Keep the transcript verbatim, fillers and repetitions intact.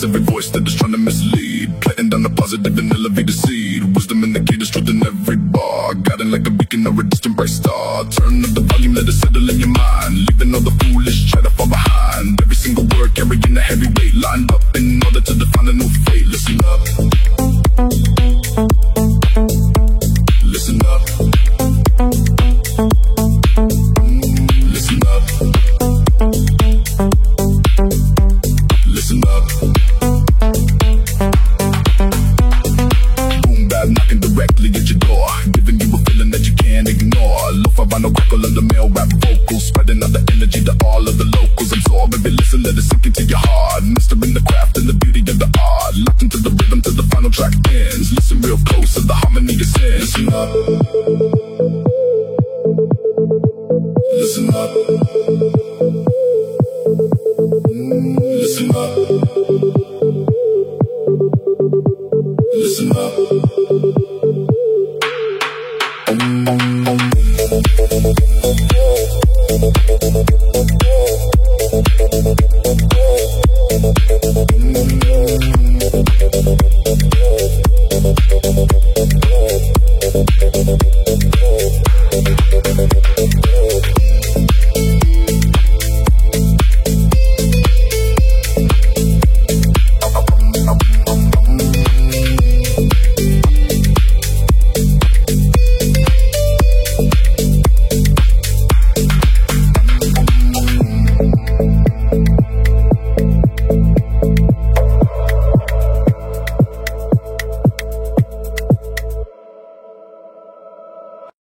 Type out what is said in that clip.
silence every voice that is trying to mislead. Planting down the positive and elevate the seed. Wisdom indicators, truth in every bar. Guiding like a beacon or a distant bright star. Turn up the volume, let it settle in your mind. Leaving all the foolish chatter far behind. Every single word carrying a heavy weight. Lined up in order to define a new fate. Listen up. Listen up. Listen up. Listen up. Boom bap knocking directly at your door, giving you a feeling that you can't ignore. Lo-fi vinyl crackle under male rap vocals, spreading out the energy to all of the locals. Absorb every listen, let it sink into your heart. Mastering the craft and the beauty of the art. Locked into the rhythm till the final track ends. Listen real close as the harmony descends. Listen up. Listen up. Mm, listen up. Listen up. Um, um, um. Mm.